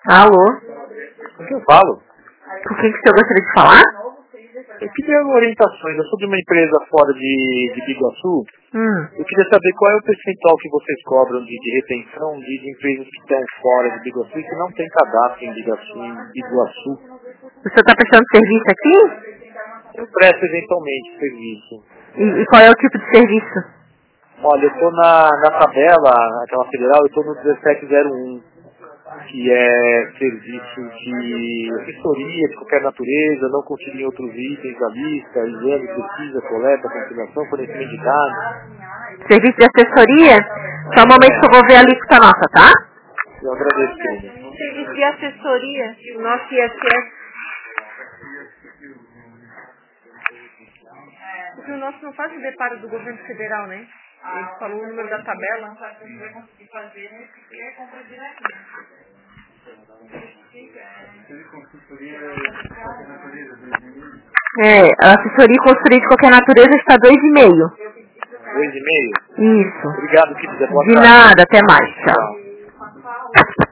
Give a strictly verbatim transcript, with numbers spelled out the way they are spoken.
Alô? Com quem eu falo? Com quem que o senhor gostaria de falar? Eu queria orientações. Eu sou de uma empresa fora de, de Biguaçu. Hum. Eu queria saber qual é o percentual que vocês cobram de, de retenção de, de empresas que estão fora de Biguaçu e que não tem cadastro em Biguaçu. Em Biguaçu. O senhor está prestando serviço aqui? Eu presto eventualmente serviço. E, e qual é o tipo de serviço? Olha, eu estou na, na tabela, aquela federal, eu estou no dezessete zero um, que é serviço de assessoria de qualquer natureza, não consigo outros itens da lista, exame, pesquisa, coleta, conciliação, fornecimento de dados. Serviço de assessoria? Só um momento que eu vou ver a lista nossa, tá? Eu agradeço, querida. Serviço de assessoria, o nosso I S S. Porque o nosso não faz o deparo do governo federal, né? Ele falou o número da tabela. É, a assessoria e consultoria de qualquer natureza está dois e meio. Dois e meio? Isso. Obrigado, querida. Boa De tarde. nada, até mais, tchau.